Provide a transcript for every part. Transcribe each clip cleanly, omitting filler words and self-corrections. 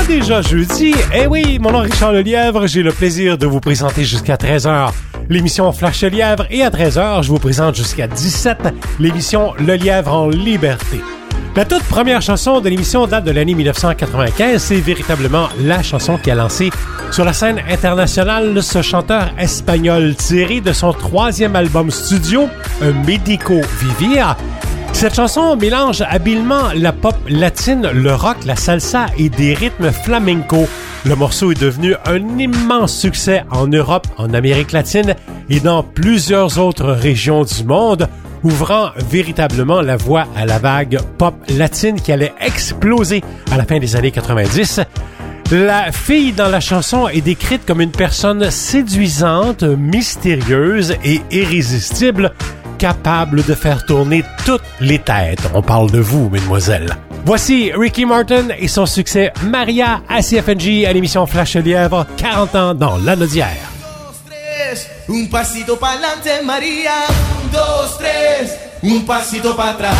déjà jeudi. Eh oui, mon nom est Richard Lelièvre. J'ai le plaisir de vous présenter jusqu'à 13h l'émission Flash Lelièvre. Et à 13h, je vous présente jusqu'à 17 l'émission Le Lièvre en liberté. La toute première chanson de l'émission date de l'année 1995. C'est véritablement la chanson qui a lancé sur la scène internationale ce chanteur espagnol tiré de son 3e album studio, Médico Vivir. Cette chanson mélange habilement la pop latine, le rock, la salsa et des rythmes flamenco. Le morceau est devenu un immense succès en Europe, en Amérique latine et dans plusieurs autres régions du monde, ouvrant véritablement la voie à la vague pop latine qui allait exploser à la fin des années 90. La fille dans la chanson est décrite comme une personne séduisante, mystérieuse et irrésistible, capable de faire tourner toutes les têtes. On parle de vous, mesdemoiselles. Voici Ricky Martin et son succès Maria à CFNJ à l'émission Flash Lièvre, 40 ans dans l'Anaudière. Un pasito pa'lante, María. 1, 2, 3. Un pasito para atrás.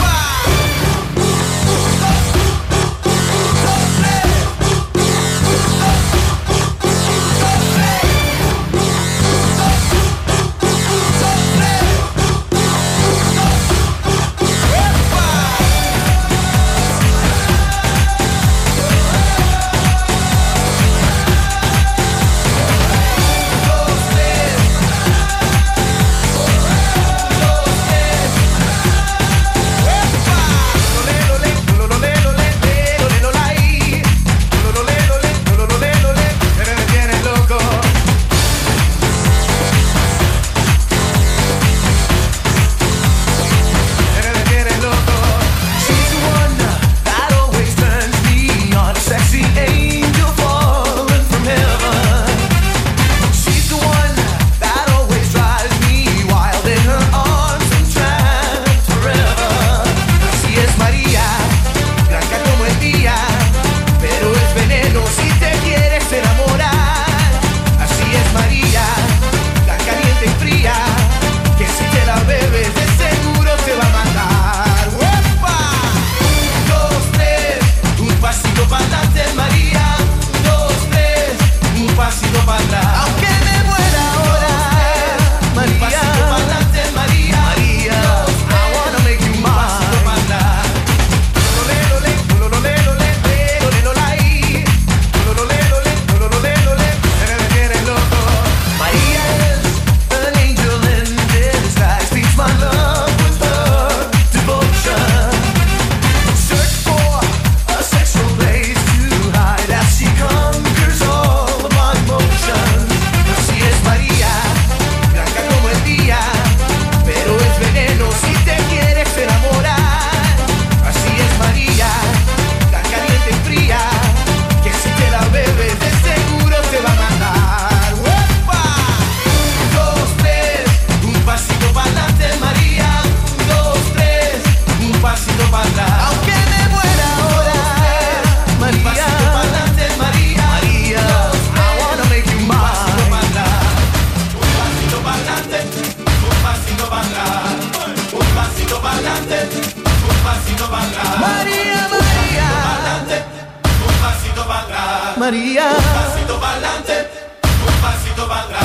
María. Un pasito para adelante, un pasito para atrás.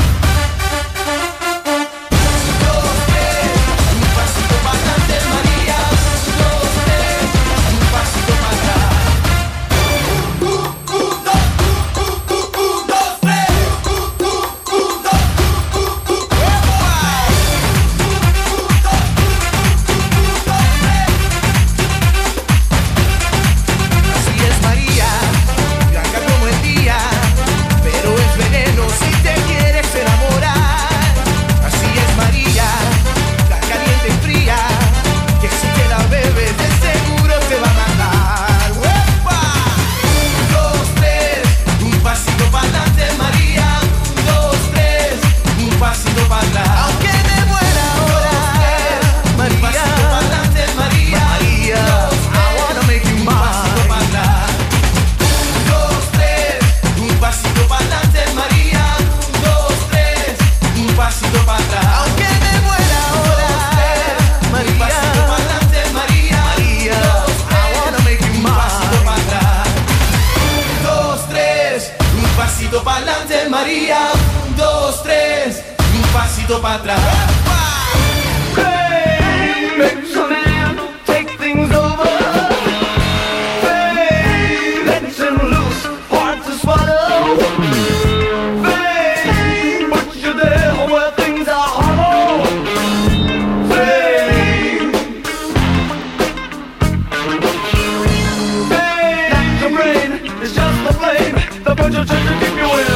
María. pasito pa'lante María, 1, 2, 3, un pasito para atrás. Hey, makes a man take things over. Hey, lets him loose, hard to swallow. Hey, puts you there where things are hollow. Hey, that's your brain, it's just the flame that burns your chest to keep you in.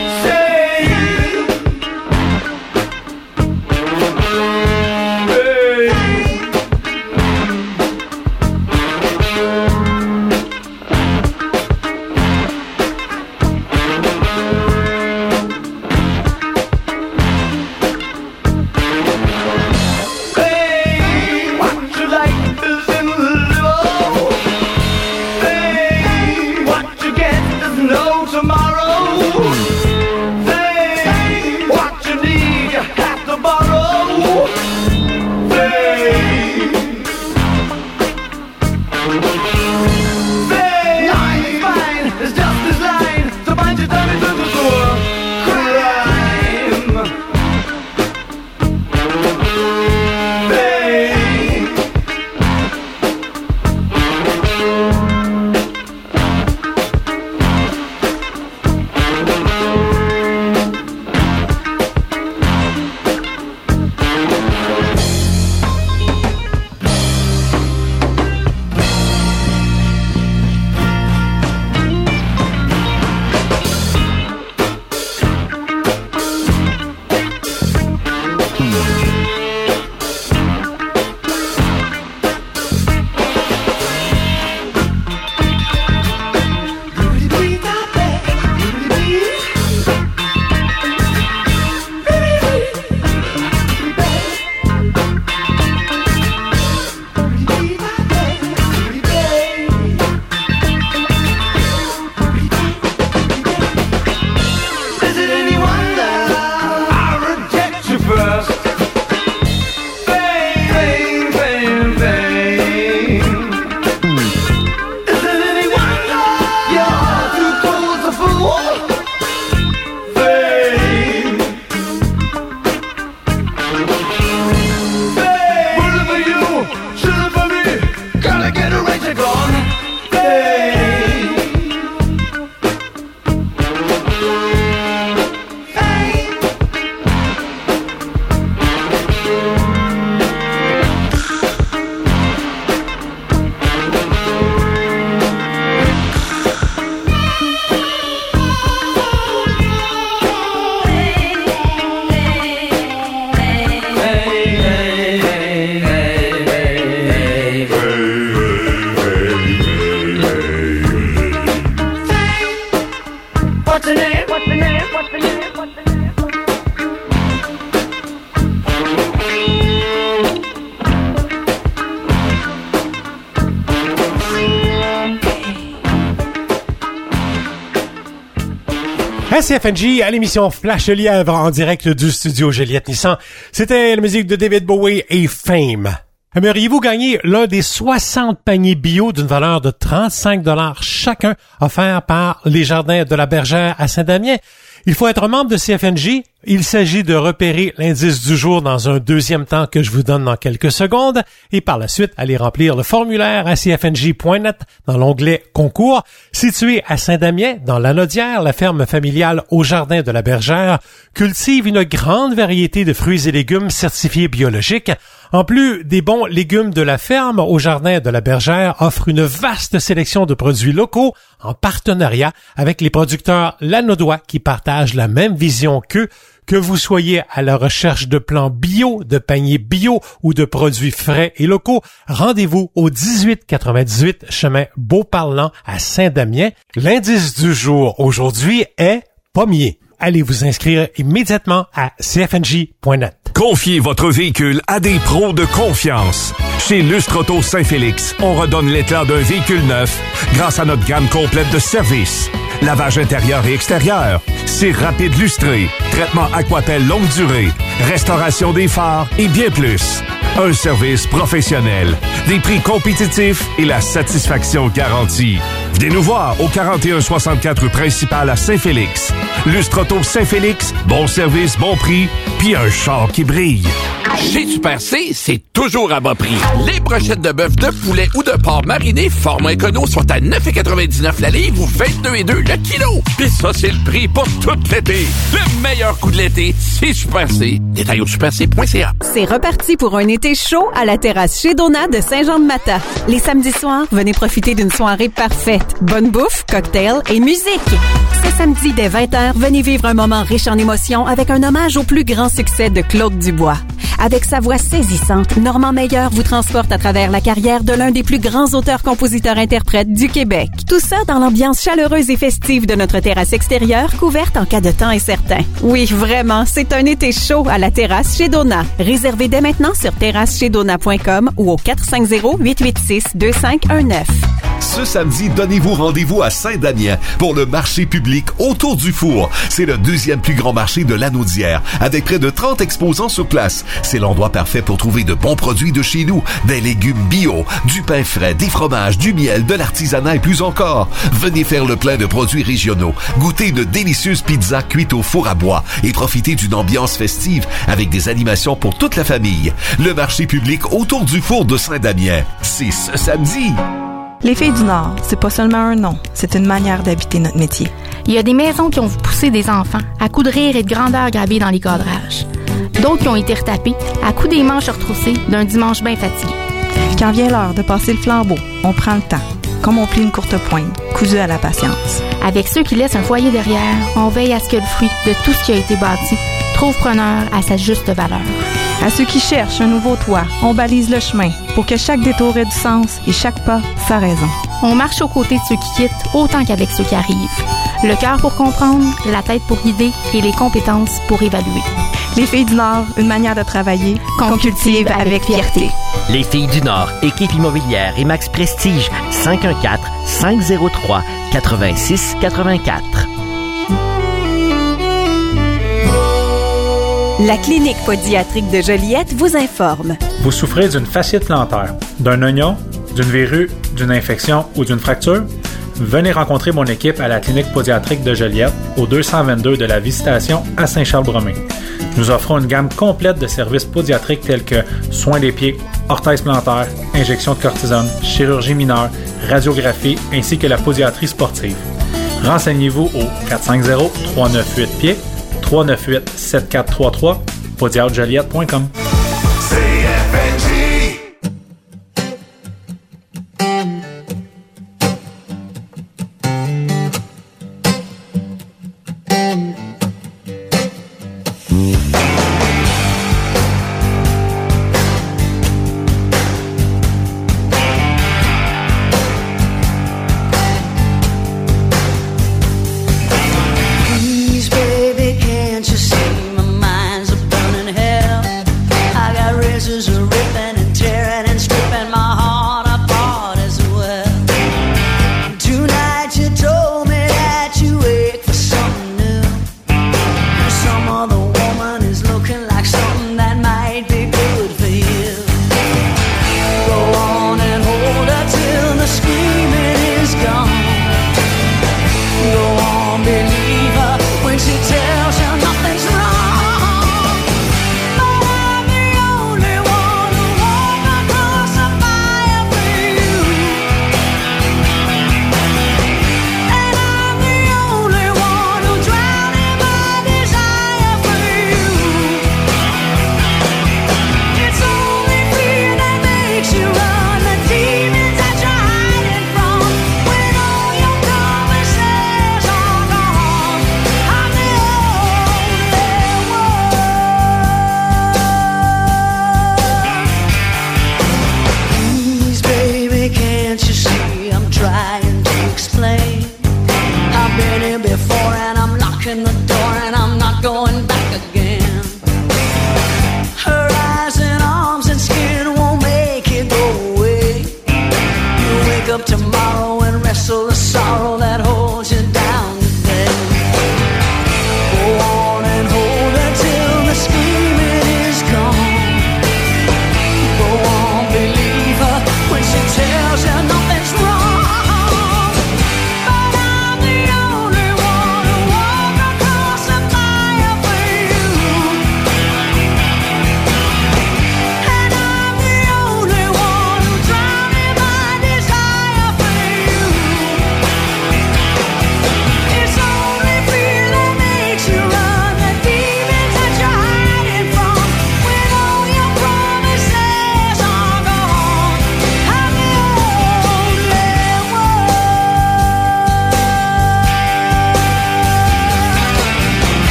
CFNJ à l'émission Flash Lièvre en direct du studio Joliette Nissan. C'était la musique de David Bowie et Fame. Aimeriez-vous gagner l'un des 60 paniers bio d'une valeur de 35 $ chacun offerts par les Jardins de la Bergère à Saint-Damien? Il faut être membre de CFNJ. Il s'agit de repérer l'indice du jour dans un deuxième temps que je vous donne dans quelques secondes et par la suite aller remplir le formulaire à cfnj.net dans l'onglet Concours. Situé à Saint-Damien, dans l'Anaudière, la ferme familiale au Jardin de la Bergère cultive une grande variété de fruits et légumes certifiés biologiques. En plus des bons légumes de la ferme, au Jardin de la Bergère offre une vaste sélection de produits locaux en partenariat avec les producteurs lanaudois qui partagent la même vision qu'eux. Que vous soyez à la recherche de plans bio, de paniers bio ou de produits frais et locaux, rendez-vous au 1898 chemin Beauparlant à Saint-Damien. L'indice du jour aujourd'hui est pommier. Allez vous inscrire immédiatement à cfnj.net. Confiez votre véhicule à des pros de confiance. Chez Lustre Auto Saint-Félix, on redonne l'éclat d'un véhicule neuf grâce à notre gamme complète de services. Lavage intérieur et extérieur, cire rapide lustré, traitement Aquapel longue durée, restauration des phares et bien plus. Un service professionnel, des prix compétitifs et la satisfaction garantie. Venez nous voir au 4164 rue principale à Saint-Félix. Lustre Auto Saint-Félix, bon service, bon prix, puis un char qui brille. Chez Super C, c'est toujours à bas prix. Les brochettes de bœuf, de poulet ou de porc mariné format écono sont à 9,99 la livre ou 22,2 le kilo. Puis ça, c'est le prix pour tout l'été. Le meilleur coup de l'été, c'est Super C. Détail au superc.ca. C'est reparti pour un été chaud à la terrasse chez Donat de Saint-Jean-de-Mata. Les samedis soirs, venez profiter d'une soirée parfaite. Bonne bouffe, cocktail et musique. Ce samedi dès 20h, venez vivre un moment riche en émotions avec un hommage au plus grand succès de Claude Dubois. Avec sa voix saisissante, Normand Meyer vous transporte à travers la carrière de l'un des plus grands auteurs-compositeurs-interprètes du Québec. Tout ça dans l'ambiance chaleureuse et festive de notre terrasse extérieure, couverte en cas de temps incertain. Oui, vraiment, c'est un été chaud à la terrasse chez Donat. Réservez dès maintenant sur terrassechezdonat.com ou au 450-886-2519. Ce samedi, donnez-vous rendez-vous à Saint-Damien pour le marché public Autour du Four. C'est le deuxième plus grand marché de l'Anaudière, avec près de 30 exposants sur place. C'est l'endroit parfait pour trouver de bons produits de chez nous, des légumes bio, du pain frais, des fromages, du miel, de l'artisanat et plus encore. Venez faire le plein de produits régionaux, goûter une délicieuse pizza cuite au four à bois et profiter d'une ambiance festive avec des animations pour toute la famille. Le marché public Autour du Four de Saint-Damien, c'est ce samedi. Les Filles du Nord, c'est pas seulement un nom, c'est une manière d'habiter notre métier. Il y a des maisons qui ont poussé des enfants à coups de rire et de grandeur gravés dans les cadrages. D'autres qui ont été retapés à coups des manches retroussées d'un dimanche bien fatigué. Quand vient l'heure de passer le flambeau, on prend le temps, comme on plie une courte pointe, cousue à la patience. Avec ceux qui laissent un foyer derrière, on veille à ce que le fruit de tout ce qui a été bâti trouve preneur à sa juste valeur. À ceux qui cherchent un nouveau toit, on balise le chemin pour que chaque détour ait du sens et chaque pas sa raison. On marche aux côtés de ceux qui quittent autant qu'avec ceux qui arrivent. Le cœur pour comprendre, la tête pour guider et les compétences pour évaluer. Les Filles du Nord, une manière de travailler qu'on cultive avec fierté. Les Filles du Nord, équipe immobilière et Max Prestige, 514-503-8684. La clinique podiatrique de Joliette vous informe. Vous souffrez d'une fasciite plantaire, d'un oignon, d'une verrue, d'une infection ou d'une fracture? Venez rencontrer mon équipe à la clinique podiatrique de Joliette, au 222 de la Visitation à Saint-Charles-Bromé. Nous offrons une gamme complète de services podiatriques tels que soins des pieds, orthèse plantaire, injection de cortisone, chirurgie mineure, radiographie ainsi que la podiatrie sportive. Renseignez-vous au 450-398-PIED, 398-7433, podiatrijoliette.com.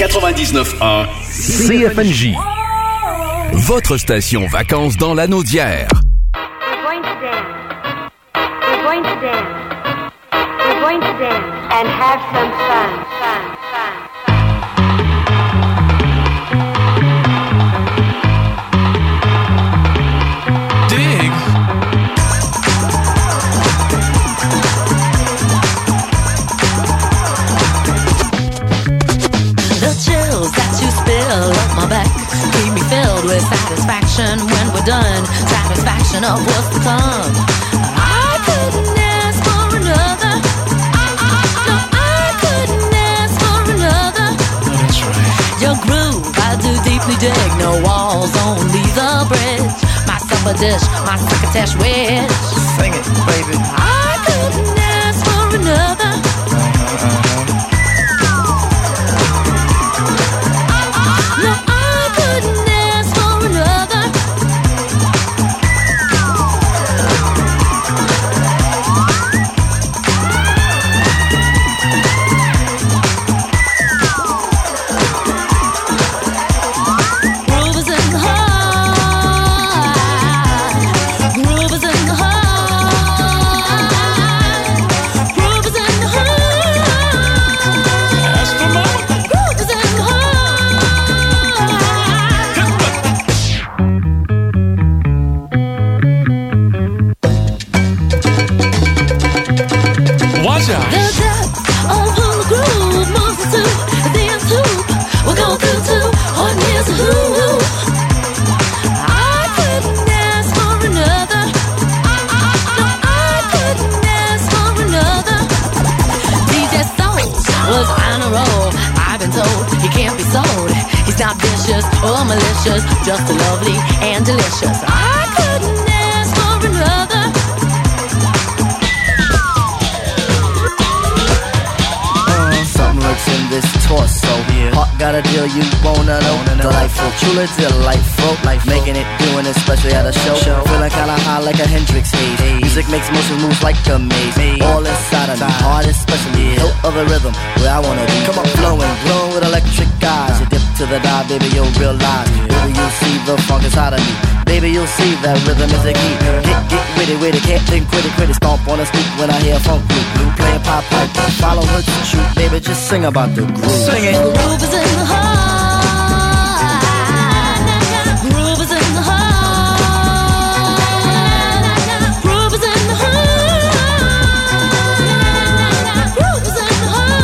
99.1 CFNJ. Votre station vacances dans l'Anaudière. We're going to dance. We're going to dance. We're going to dance and have some fun. Dig. The chills that you spill up my back keep me filled with satisfaction when we're done. Satisfaction of what's to come. I couldn't ask for another. No, I couldn't ask for another. That's right. Your groove, I do deeply dig. No walls, only the bridge. My supper dish, my succotash wish. Sing it, baby. I couldn't ask for another. No, I couldn't ask for another. Groove is in the heart. Groove is in the heart. Groove is in the heart. That's the moment. Groove is in the heart. Watch out. The depth of who the groove moves to the end tube. We'll go through to on here's a who. I couldn't ask for another. No, I couldn't ask for another. DJ Soul was on a roll. I've been told he can't be sold. He's not vicious or malicious, just lovely and delicious. I couldn't ask for another. Something lurks in this torso. Heart got a deal you wanna know. Delightful, truly delightful. Making it, doing it, especially at a show. Feeling kinda high like a Hendrix haze. Music makes motion moves like a maze. All inside of me, heart especially. Hilt of the rhythm, where I wanna be. Come on, flowing, glowing with electric eyes. You dip to the dive, baby, you'll realize. Baby, you'll see the funk inside of me. Baby, you'll see that rhythm is a key. Get with it, can't think, quit it. Stomp on the stoop when I hear funk blue. Playing pop pipe, follow her to shoot. Baby, just sing about the groove. Sing it. The groove is in the heart. Groove is in the heart. Groove is in the heart. Groove is in the heart.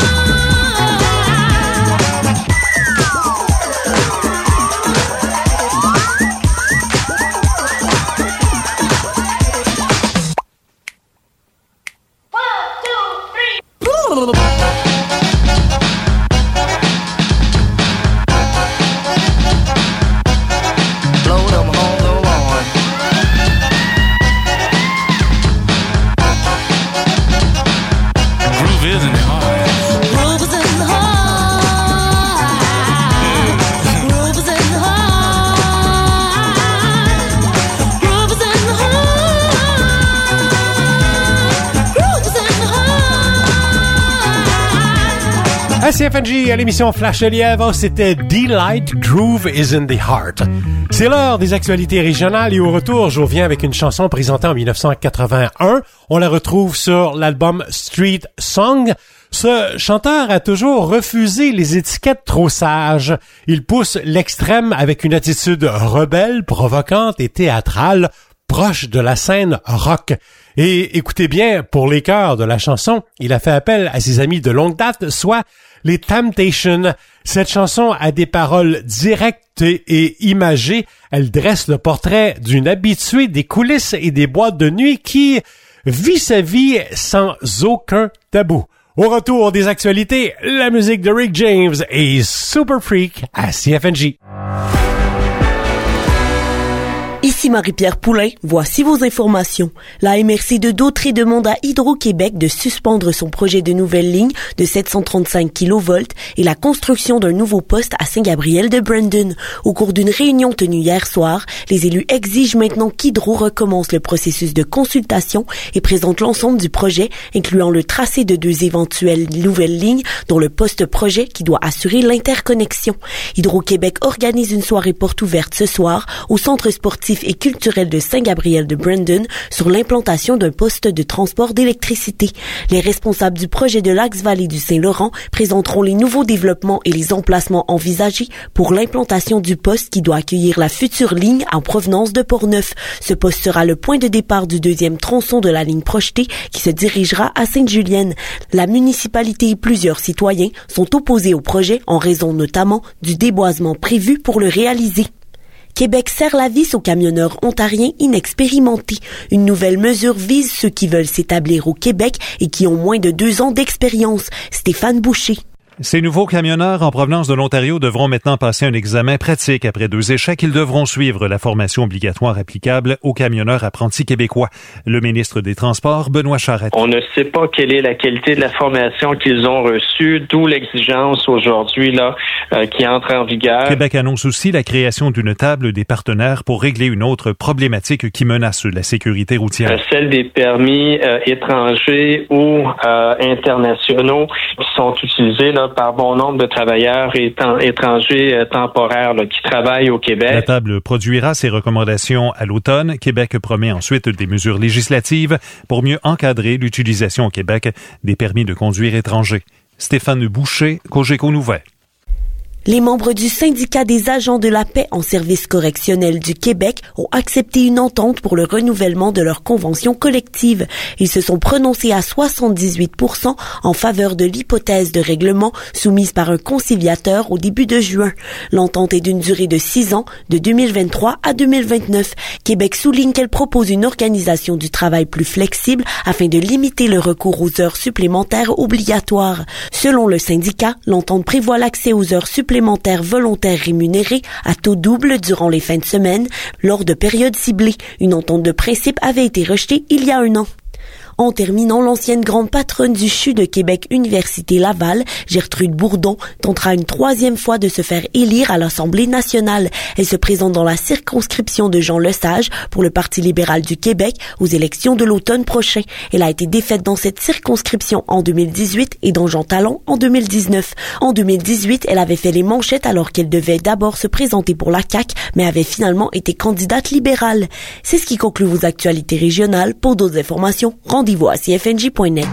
Blow them on the lawn. Groove is in the heart. Groove is in the heart. Groove is in the heart. Groove is in the heart. Groove is in the heart. À CFNJ, à l'émission Flash le Lièvre, c'était Delight, Groove is in the Heart. C'est l'heure des actualités régionales et au retour, je reviens avec une chanson présentée en 1981. On la retrouve sur l'album Street Song. Ce chanteur a toujours refusé les étiquettes trop sages. Il pousse l'extrême avec une attitude rebelle, provocante et théâtrale, proche de la scène rock. Et écoutez bien, pour les chœurs de la chanson, il a fait appel à ses amis de longue date, soit les Temptations. Cette chanson a des paroles directes et imagées. Elle dresse le portrait d'une habituée des coulisses et des boîtes de nuit qui vit sa vie sans aucun tabou. Au retour des actualités, la musique de Rick James et Super Freak à CFNJ. Ici Ici Marie-Pierre Poulain, voici vos informations. La MRC de Dautrey demande à Hydro-Québec de suspendre son projet de nouvelle ligne de 735 kV et la construction d'un nouveau poste à Saint-Gabriel de Brandon. Au cours d'une réunion tenue hier soir, les élus exigent maintenant qu'Hydro recommence le processus de consultation et présente l'ensemble du projet, incluant le tracé de 2 éventuelles nouvelles lignes, dont le poste projet qui doit assurer l'interconnexion. Hydro-Québec organise une soirée porte ouverte ce soir au Centre sportif et culturel de Saint-Gabriel de Brandon sur l'implantation d'un poste de transport d'électricité. Les responsables du projet de l'Axe-Vallée du Saint-Laurent présenteront les nouveaux développements et les emplacements envisagés pour l'implantation du poste qui doit accueillir la future ligne en provenance de Portneuf. Ce poste sera le point de départ du 2e tronçon de la ligne projetée qui se dirigera à Sainte-Julienne. La municipalité et plusieurs citoyens sont opposés au projet en raison notamment du déboisement prévu pour le réaliser. Québec serre la vis aux camionneurs ontariens inexpérimentés. Une nouvelle mesure vise ceux qui veulent s'établir au Québec et qui ont moins de 2 ans d'expérience. Stéphane Boucher. Ces nouveaux camionneurs en provenance de l'Ontario devront maintenant passer un examen pratique. Après 2 échecs, ils devront suivre la formation obligatoire applicable aux camionneurs apprentis québécois. Le ministre des Transports, Benoît Charette. On ne sait pas quelle est la qualité de la formation qu'ils ont reçue, d'où l'exigence aujourd'hui qui entre en vigueur. Québec annonce aussi la création d'une table des partenaires pour régler une autre problématique qui menace la sécurité routière. Celle des permis étrangers ou internationaux qui sont utilisés par bon nombre de travailleurs étrangers temporaires qui travaillent au Québec. La table produira ses recommandations à l'automne. Québec promet ensuite des mesures législatives pour mieux encadrer l'utilisation au Québec des permis de conduire étrangers. Stéphane Boucher, Cogeco Nouvelles. Les membres du syndicat des agents de la paix en service correctionnel du Québec ont accepté une entente pour le renouvellement de leur convention collective. Ils se sont prononcés à 78% en faveur de l'hypothèse de règlement soumise par un conciliateur au début de juin. L'entente est d'une durée de 6 ans, de 2023 à 2029. Québec souligne qu'elle propose une organisation du travail plus flexible afin de limiter le recours aux heures supplémentaires obligatoires. Selon le syndicat, l'entente prévoit l'accès aux heures supplémentaires volontaires rémunérés à taux double durant les fins de semaine lors de périodes ciblées. Une entente de principe avait été rejetée il y a 1 an. En terminant, l'ancienne grande patronne du CHU de Québec Université Laval, Gertrude Bourdon, tentera une 3e fois de se faire élire à l'Assemblée nationale. Elle se présente dans la circonscription de Jean Lesage pour le Parti libéral du Québec aux élections de l'automne prochain. Elle a été défaite dans cette circonscription en 2018 et dans Jean Talon en 2019. En 2018, elle avait fait les manchettes alors qu'elle devait d'abord se présenter pour la CAQ, mais avait finalement été candidate libérale. C'est ce qui conclut vos actualités régionales. Pour d'autres informations, rendez-vous à cfnj.net.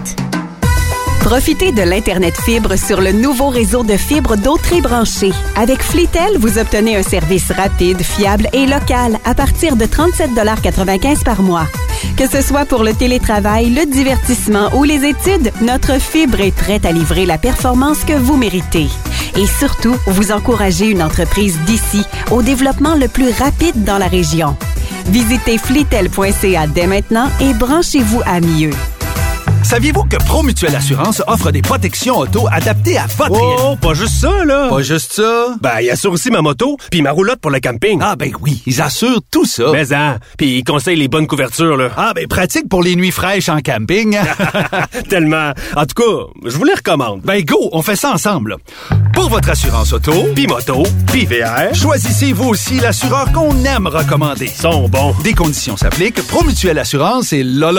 Profitez de l'Internet fibre sur le nouveau réseau de fibres Dautrey branché. Avec Flitel, vous obtenez un service rapide, fiable et local à partir de 37,95 $ par mois. Que ce soit pour le télétravail, le divertissement ou les études, notre fibre est prête à livrer la performance que vous méritez. Et surtout, vous encouragez une entreprise d'ici au développement le plus rapide dans la région. Visitez flitel.ca dès maintenant et branchez-vous à mieux. Saviez-vous que ProMutuelle Assurance offre des protections auto adaptées à votre réalité? Oh, pas juste ça, là! Pas juste ça? Ben, ils assurent aussi ma moto puis ma roulotte pour le camping. Ah, ben oui, ils assurent tout ça. Mais hein, puis ils conseillent les bonnes couvertures, là. Ah, ben pratique pour les nuits fraîches en camping. Tellement. En tout cas, je vous les recommande. Ben go, on fait ça ensemble. Pour votre assurance auto, Puis moto, puis VR, choisissez vous aussi l'assureur qu'on aime recommander. Ils sont bons. Des conditions s'appliquent. ProMutuelle Assurance et la.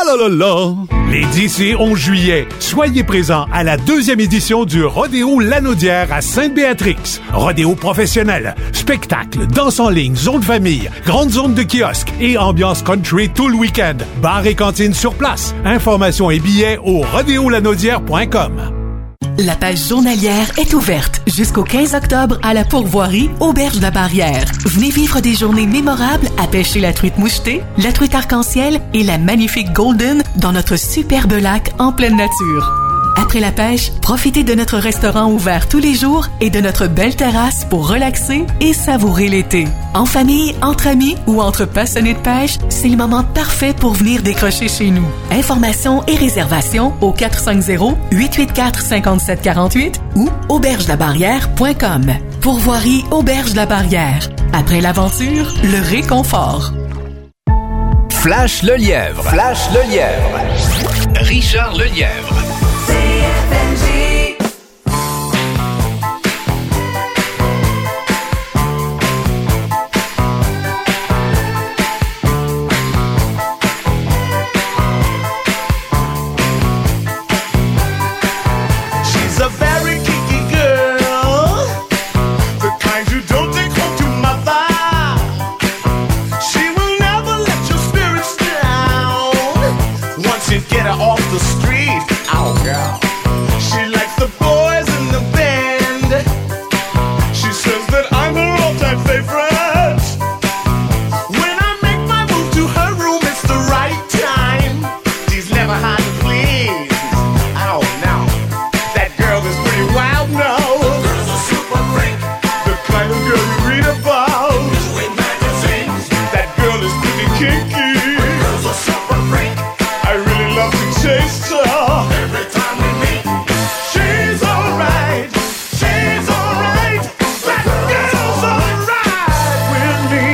Les 10 et 11 juillet, soyez présents à la 2e édition du Rodéo Lanaudière à Sainte-Béatrix. Rodéo professionnel, spectacle, danse en ligne, zone famille, grande zone de kiosque et ambiance country tout le week-end. Bar et cantine sur place. Informations et billets au rodéolanaudière.com. La pêche journalière est ouverte jusqu'au 15 octobre à la pourvoirie Auberge de la Barrière. Venez vivre des journées mémorables à pêcher la truite mouchetée, la truite arc-en-ciel et la magnifique golden dans notre superbe lac en pleine nature. Après la pêche, profitez de notre restaurant ouvert tous les jours et de notre belle terrasse pour relaxer et savourer l'été. En famille, entre amis ou entre passionnés de pêche, c'est le moment parfait pour venir décrocher chez nous. Informations et réservations au 450-884-5748 ou aubergelabarrière.com. Pourvoirie Auberge de la Barrière. Après l'aventure, le réconfort. Flash le Lièvre. Flash le Lièvre. Richard Lelièvre. Get her off the street. Oh, girl. She likes the boys in the band. She says that I'm her all-time favorite. When I make my move to her room, it's the right time. She's never hard to please. Oh, no. That girl is pretty wild now. The girl's a super freak. The kind of girl you read about. In magazines. That girl is pretty kinky. The girl's a super freak. I really love to taste her. Every time we meet, she's alright. She's alright. That girl's alright with me.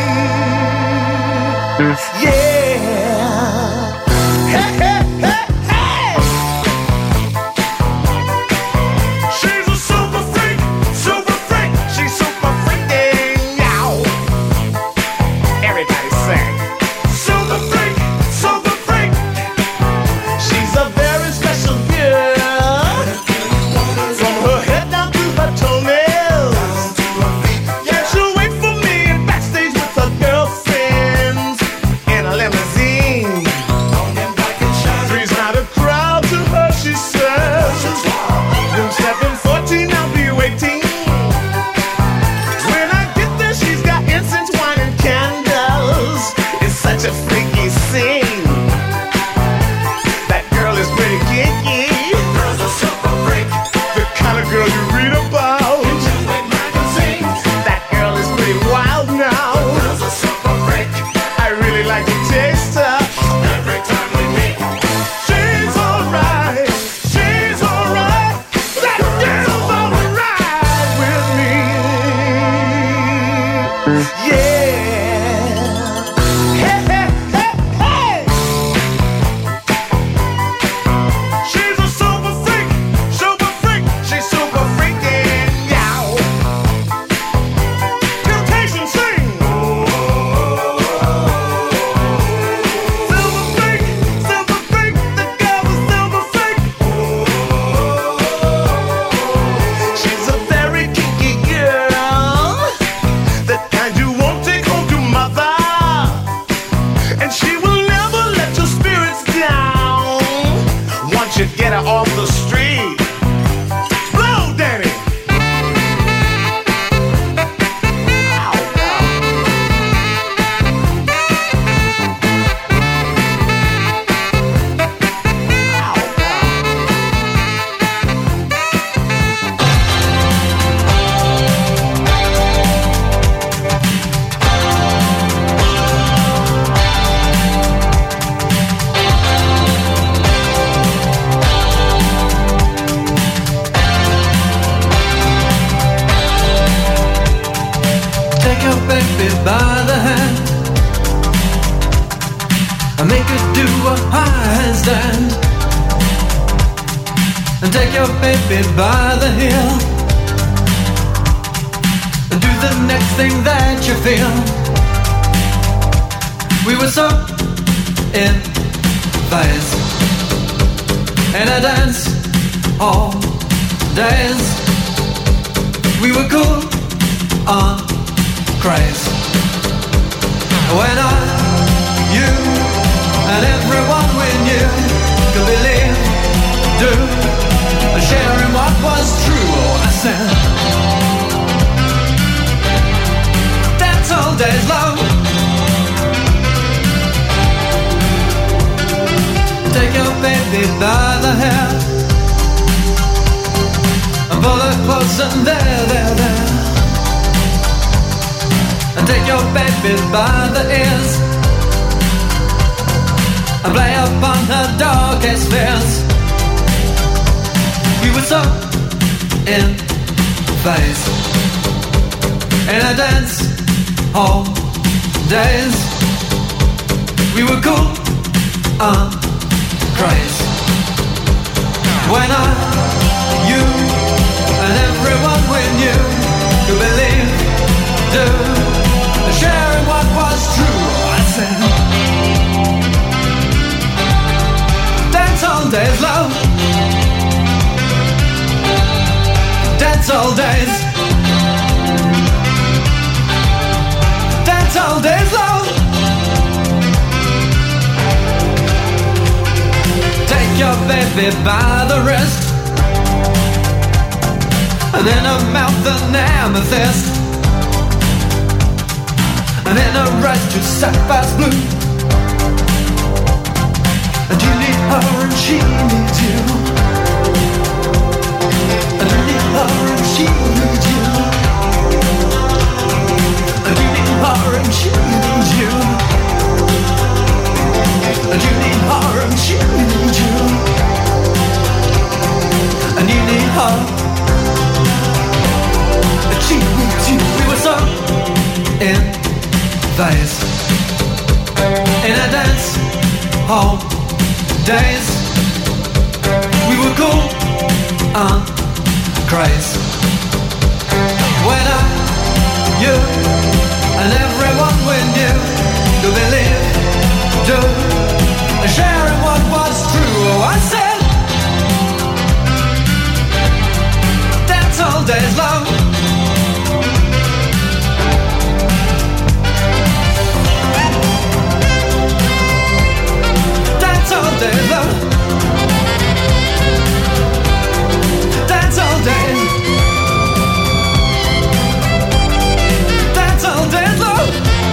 Yeah. Hey, hey, hey, hey. She's a super freak. Super freak. She's super freaking out. Everybody sing. Super freak. Super freak. She's a very special girl. From her head down to her toenails. Yeah, she'll wait for me in backstage with her girlfriends in a limousine. Three's not a crowd to her, she says. Room 714, I'll be waiting. When I get there, she's got incense, wine, and candles. It's such a freaky scene. That girl is pretty kinky. Girl's a super freak. The kind of girl you read about. In magazines. That girl is pretty wild now. Girl's a super freak. I really like to taste her. Every time we meet, she's alright. She's alright. That girl's alright with me. Yeah. Hey, hey, hey, hey. She's a super freak, she's super freaking out. Temptation sing. Silver freak, the girl is silver freak. She's a very kinky girl, the kind you won't take home to mother. And she will never let your spirits down. Once you get her off the street, blow, Danny. Take your baby by the hand and make her do a handstand. And take your baby by the heel and do the next thing that you feel. We were so in phase in a dance all days. We were cool on craze. When I, you, and everyone we knew could believe, do, sharing what was true. Oh, I said, dance all days long. Take your baby by the hair and pull her close and there. And take your baby by the ears and play upon her darkest fears. We were so in phase in a dance hall days. we were cool and crazy. When you, and everyone we knew could believe, do, sharing what was true. I said, dance all days, love. Dance all days. Dance all days, love. Take your baby by the wrist, and in her mouth an amethyst, and in her eyes just sapphire's blue. And you need her and she needs you. And you need her and she needs you. And you need her and she needs you. And you need her and she needs you. And you need her and she needs you. We were so in phase, in a dance hall days. We were cool and crazy. When you, and everyone we knew to believe, do, sharing what was true. Oh, I said, dance all days, love. Dance all days, love. Dance all days. Dance all days, love.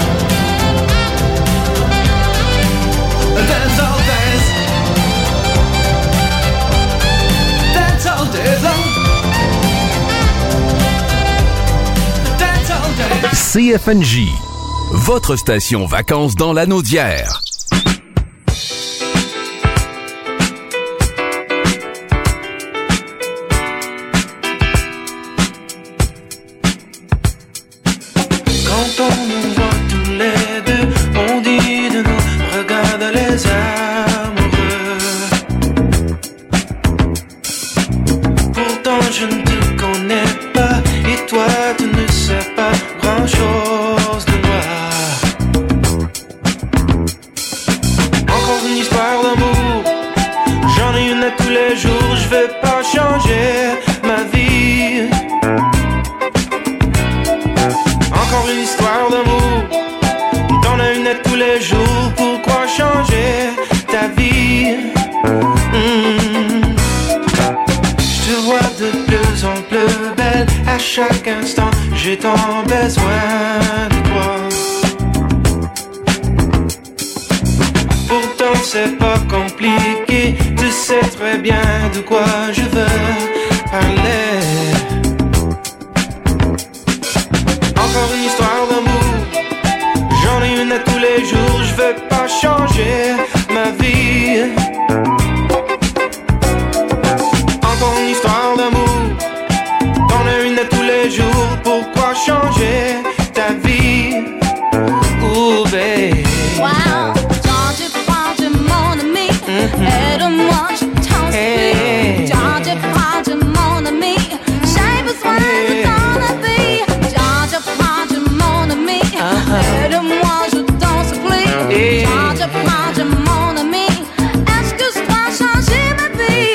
Dance all days. Dance all days, love. Dance all days. CFNJ, votre station vacances dans l'Anaudière. Quand on nous voit tous les deux, on dit de nous, regarde les amoureux. Pourtant je ne te connais pas, et toi tu ne sais pas grand chose de moi. Encore une histoire d'amour, j'en ai une à tous les jours, je vais pas changer ma vie. Encore une histoire d'amour, t'en as une à tous les jours, pourquoi changer ta vie? Je te vois de plus en plus belle, à chaque instant j'ai tant besoin de toi. Pourtant c'est pas compliqué, tu sais très bien de quoi je veux parler. Encore une histoire d'amour, j'en ai une à tous les jours, je veux pas changer ma vie. Encore une histoire d'amour, t'en as une à tous les jours, pourquoi changer ta vie? Ooh, babe. Wow, Georgia, mon ami, aide-moi, je t'en supplie. Georgia, mon ami, j'ai besoin de ton avis. Georgia, mon ami, aide-moi, je t'en supplie. Georgia, mon ami, est-ce que je dois changer ma vie?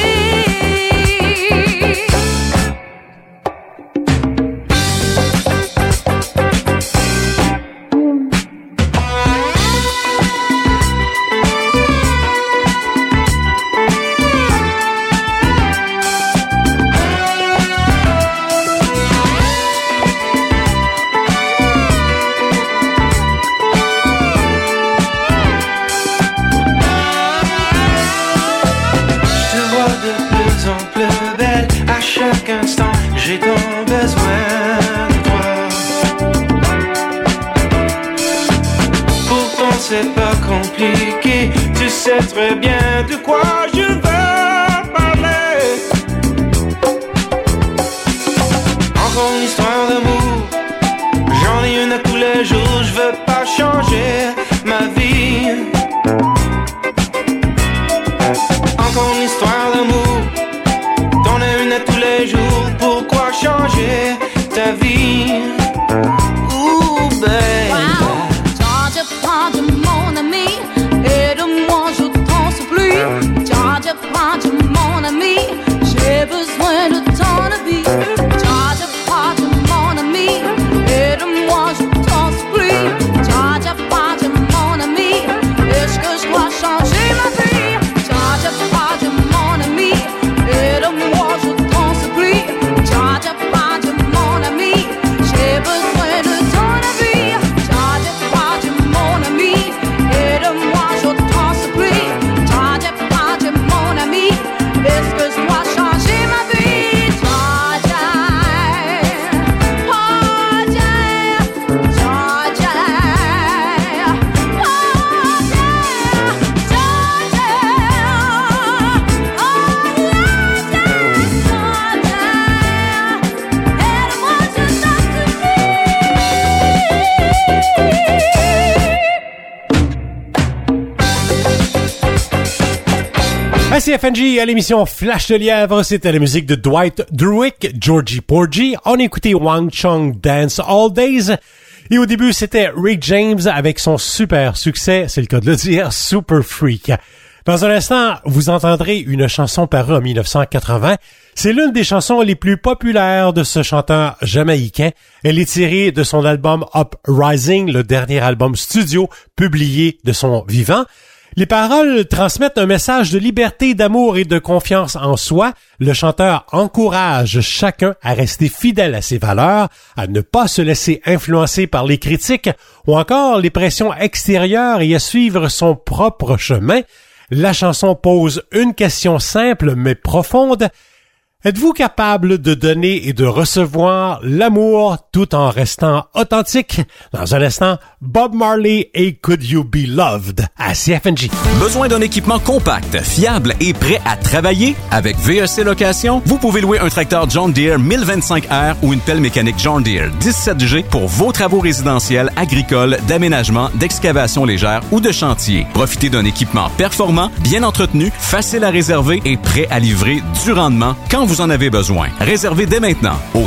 chaque instant, j'ai tant besoin de toi. Pourtant c'est pas compliqué, tu sais très bien de quoi je veux parler. Encore une histoire d'amour, j'en ai une à tous les jours, je veux pas changer ma vie. CFNJ à l'émission Flash de Lièvre, c'était la musique de Dwight Druick, Georgie Porgy. On écoutait Wang Chung Dance All Days. Et au début, c'était Rick James avec son super succès, c'est le cas de le dire, Super Freak. Dans un instant, vous entendrez une chanson parue en 1980. C'est l'une des chansons les plus populaires de ce chanteur jamaïcain. Elle est tirée de son album Uprising, le dernier album studio publié de son vivant. Les paroles transmettent un message de liberté, d'amour et de confiance en soi. Le chanteur encourage chacun à rester fidèle à ses valeurs, à ne pas se laisser influencer par les critiques ou encore les pressions extérieures et à suivre son propre chemin. La chanson pose une question simple mais profonde. Êtes-vous capable de donner et de recevoir l'amour tout en restant authentique? Dans un instant, Bob Marley et Could You Be Loved à CFNJ. Besoin d'un équipement compact, fiable et prêt à travailler? Avec VEC Location, vous pouvez louer un tracteur John Deere 1025R ou une pelle mécanique John Deere 17G pour vos travaux résidentiels, agricoles, d'aménagement, d'excavation légère ou de chantier. Profitez d'un équipement performant, bien entretenu, facile à réserver et prêt à livrer du rendement quand vous en avez besoin. Réservez dès maintenant au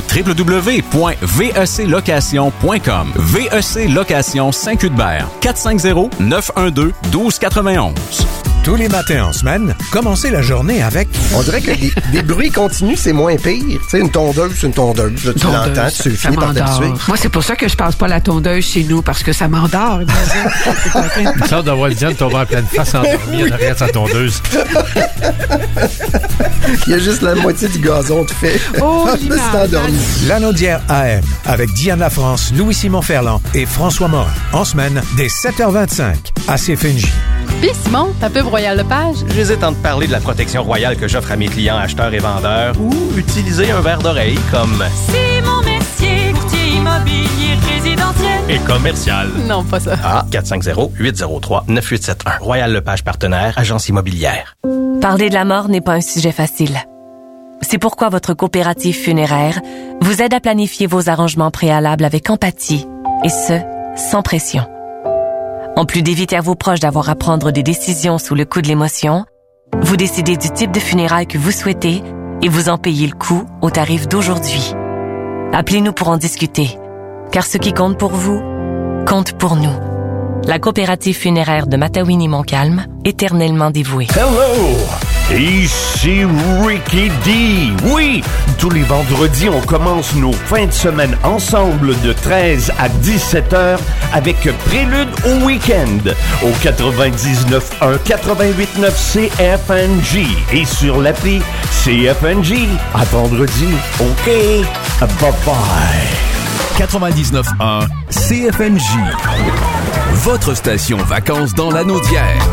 www.veclocation.com. VEC Location Saint-Hubert 450-912-1291. Tous les matins en semaine, commencez la journée avec... On dirait que des bruits continus, c'est moins pire. Tu sais, une tondeuse. Là, tu l'entends, tu finis par t'habituer. Moi, c'est pour ça que je passe pas la tondeuse chez nous, parce que ça m'endort. Une sorte de Waldian tombe en pleine face endormie en arrière de sa tondeuse. Il y a juste la moitié du gazon tout fait. Oh, c'est endormi. Lanaudière AM avec Diana France, Louis-Simon Ferland et François Morin. En semaine, dès 7h25 à CFNJ. Puis Simon, ta pub Royal Lepage? J'hésite entre parler de la protection royale que j'offre à mes clients acheteurs et vendeurs ou utiliser un verre d'oreille comme... Simon Mercier, courtier immobilier résidentiel. Et commercial. Non, pas ça. Ah, 450-803-9871. Royal Lepage partenaire, agence immobilière. Parler de la mort n'est pas un sujet facile. C'est pourquoi votre coopérative funéraire vous aide à planifier vos arrangements préalables avec empathie, et ce, sans pression. En plus d'éviter à vos proches d'avoir à prendre des décisions sous le coup de l'émotion, vous décidez du type de funérailles que vous souhaitez et vous en payez le coût au tarif d'aujourd'hui. Appelez-nous pour en discuter, car ce qui compte pour vous, compte pour nous. La coopérative funéraire de Matawini-Montcalm, éternellement dévouée. Hello! Ici Ricky D. Oui, tous les vendredis, on commence nos fins de semaine ensemble de 13 à 17 heures avec Prélude au week-end au 99.1 88.9 CFNJ et sur l'appli CFNJ. À vendredi. OK. Bye-bye. 99.1 CFNJ. Votre station vacances dans Lanaudière.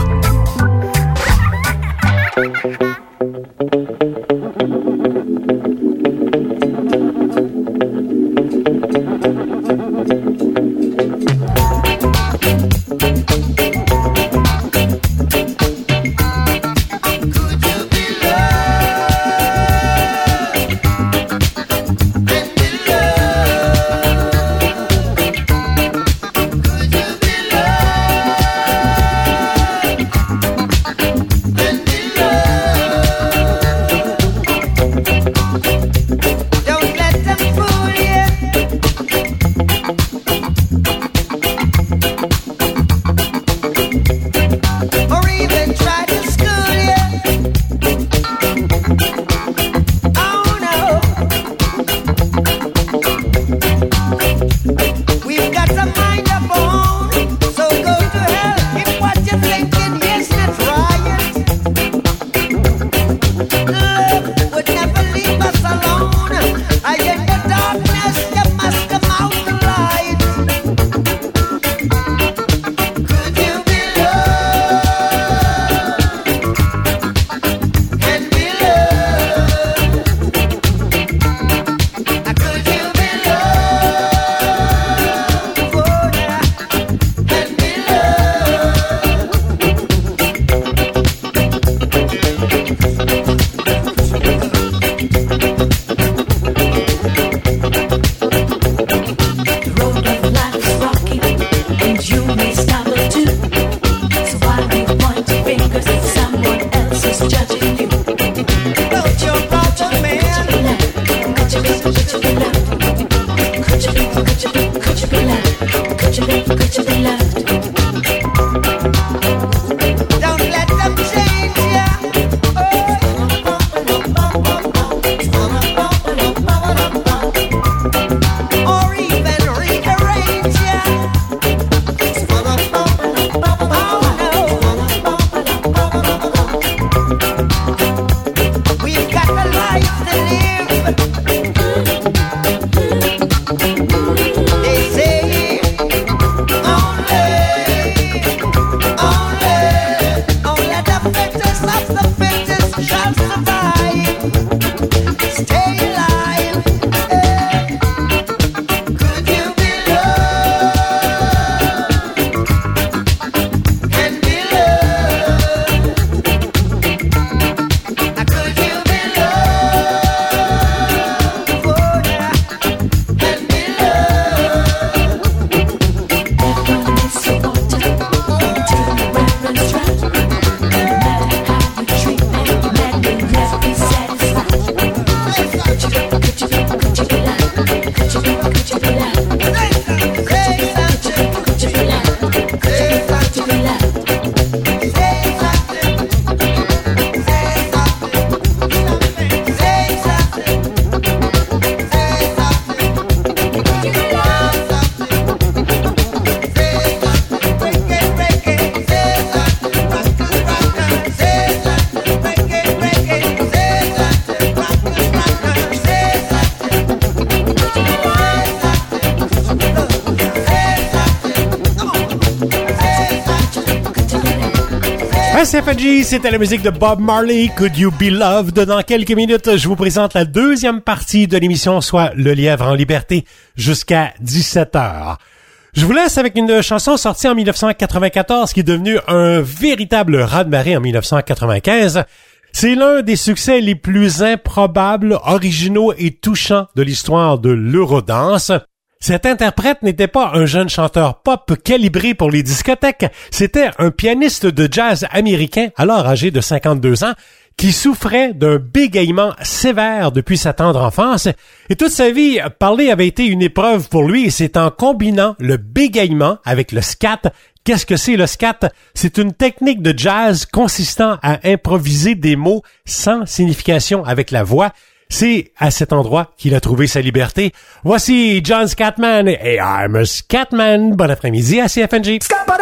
SFNG, c'était la musique de Bob Marley, Could You Be Loved? Dans quelques minutes, je vous présente la deuxième partie de l'émission, soit Le Lièvre en liberté, jusqu'à 17h. Je vous laisse avec une chanson sortie en 1994 qui est devenue un véritable raz-de-marée en 1995. C'est l'un des succès les plus improbables, originaux et touchants de l'histoire de l'Eurodance. Cet interprète n'était pas un jeune chanteur pop calibré pour les discothèques, c'était un pianiste de jazz américain, alors âgé de 52 ans, qui souffrait d'un bégaiement sévère depuis sa tendre enfance. Et toute sa vie, parler avait été une épreuve pour lui, et c'est en combinant le bégaiement avec le scat. Qu'est-ce que c'est le scat? C'est une technique de jazz consistant à improviser des mots sans signification avec la voix. C'est à cet endroit qu'il a trouvé sa liberté. Voici John Scatman et I'm a Scatman. Bon après-midi à CFNG.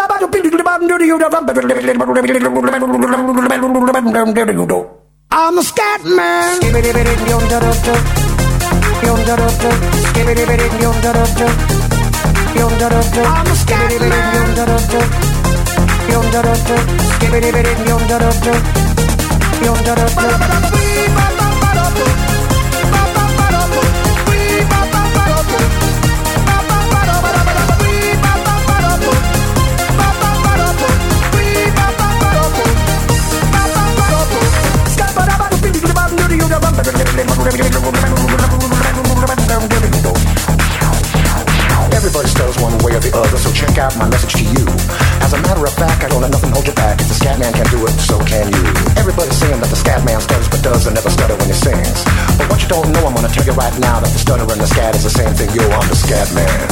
I'm a Scatman. Everybody stutters one way or the other, so check out my message to you. As a matter of fact, I don't let nothing hold you back. If the scat man can do it, so can you. Everybody's saying that the scat man stutters but does and never stutter when he sings. But what you don't know, I'm gonna tell you right now that the stutter and the scat is the same thing. Yo, I'm the scat man.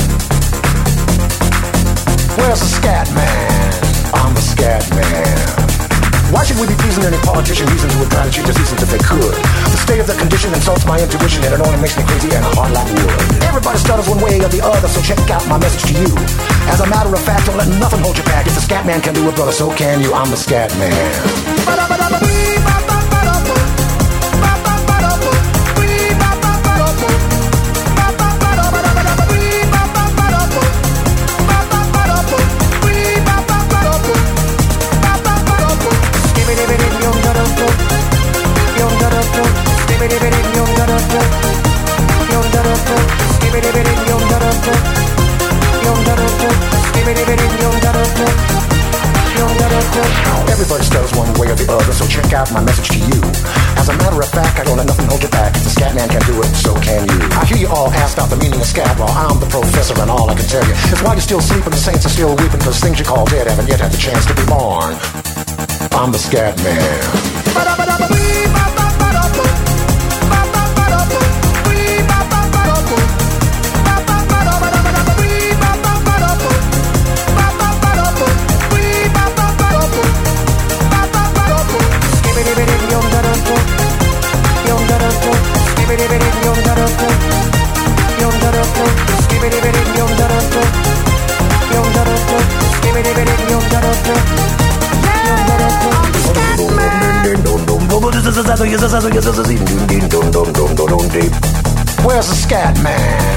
Where's the scat man? I'm the scat man. Why should we be pleasing any politician reasons who would try to cheat the seasons if they could? The state of the condition insults my intuition and it only makes me crazy and hard like wood. Everybody stutters one way or the other, so check out my message to you. As a matter of fact, don't let nothing hold you back. If the scat man can do it, brother, so can you. I'm the scat man. Everybody stutters one way or the other, so check out my message to you. As a matter of fact, I don't let nothing hold you back. If the scat man can do it, so can you. I hear you all asked out the meaning of scat. Well, I'm the professor and all I can tell you is why you're still sleeping, the saints are still weeping, cause things you call dead haven't yet had the chance to be born. I'm the scat man. Where's the scat man?